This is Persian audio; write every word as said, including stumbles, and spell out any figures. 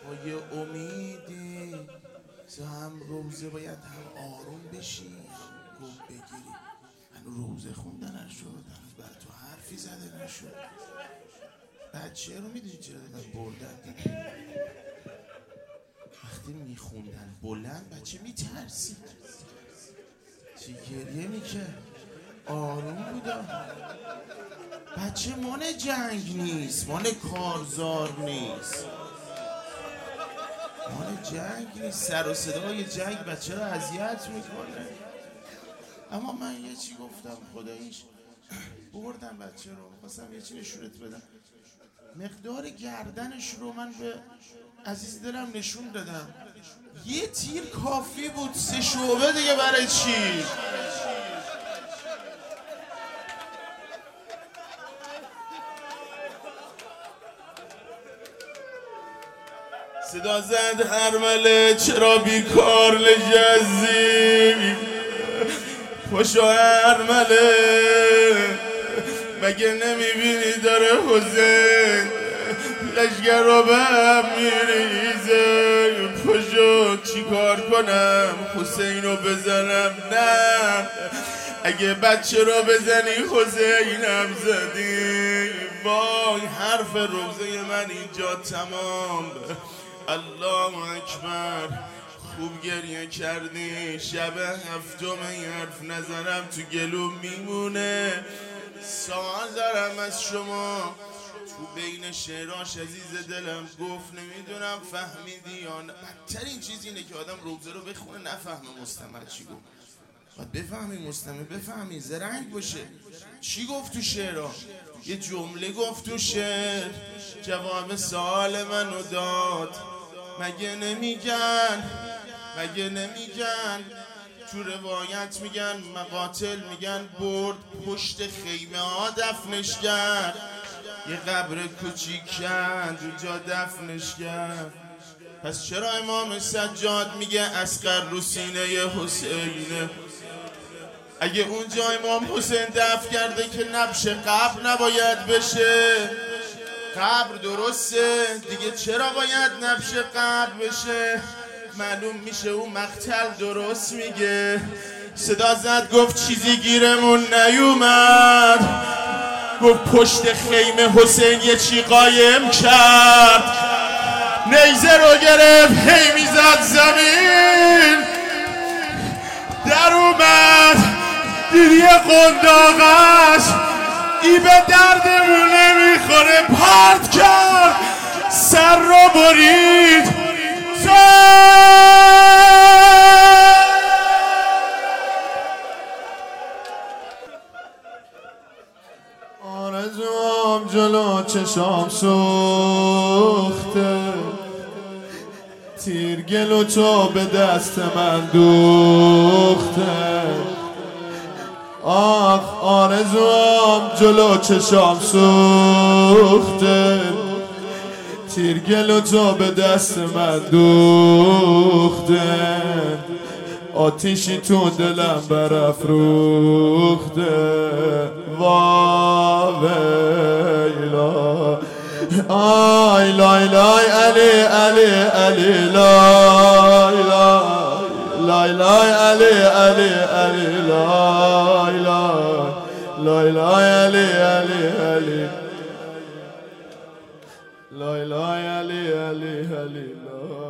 با یه امیدی تو هم روزه باید هم آروم بشی هم گم بگیری. هنو روزه خوندن نشد، هنوز بر تو حرفی زده نشد. بچه رو میدونی چرا دادن بردن دیگه؟ وقتی میخوندن بلند بچه میترسید، چی گریه میکرد، آروم بودم. بچه مال جنگ نیست، مال کارزار نیست، مال جنگ نیست. سر و صدای جنگ بچه رو اذیت میکنه. اما من یه چی گفتم خداییش بردم بچه رو، خواستم یه چی نشونت بدم. مقدار گردنش رو من به عزیز دلم نشون دادم. یه تیر کافی بود، سه شعبه دیگه برای چی؟ صدا زد هرمله چرا بیکار نشستی؟ پاشو هرمله مگه نمیبینی داره حسین لشگر رو به هم میریزه؟ پاشو چی کار کنم حسین رو بزنم؟ نه اگه بچه رو بزنی حسینم زدی. وای حرف روزه من اینجا تمام. الله اکبر. خوب گریه کردی. شب هفتم این حرف نظرم تو گلو میمونه. سوال دارم از شما، تو بین شعراش عزیز دلم گفت نمیدونم فهمیدی یا نه. بدترین چیز اینه که آدم روزه رو بخونه نفهمه مستمع چی گفت. باید بفهمی مستمع، بفهمی زرنگ باشه. چی گفت تو شعرها؟ یه جمله گفت تو شعر جواب سوال منو داد. مگه نمیگن مگه نمیگن تو روایت میگن مقاتل میگن برد پشت خیمه ها دفنش کرد، یه قبر کوچیک کرد اونجا دفنش کرد. پس چرا امام سجاد میگه اصغر رو سینه حسینه؟ اگه اونجا امام حسین دفن کرده که نبش قبر نباید بشه؟ قبر درسته دیگه، چرا باید نبش قبر بشه؟ معلوم میشه اون مقتل درست میگه. صدا زد گفت چیزی گیرمون نیومد، گفت پشت خیمه حسین یه چی قایم کرد. نیزه رو گرفت هی میزد زمین، در اومد دید یه قنداق است، ای به دردمون نمیخوره، پرت کرد سر رو برید. آرزوام جلو چشام سوخته، تیر گلو تو به دست من دوخته. آخ آرزوام جلو چشام سوخته، تیر گلو تو به دست من دوخته. آتیشی تو دلم برافروخته. وا ویلا آی لای لای علی علی علی لای لای لای لای علی علی علی لای لای لای لای علی علی علی لای لای علی علی علی لای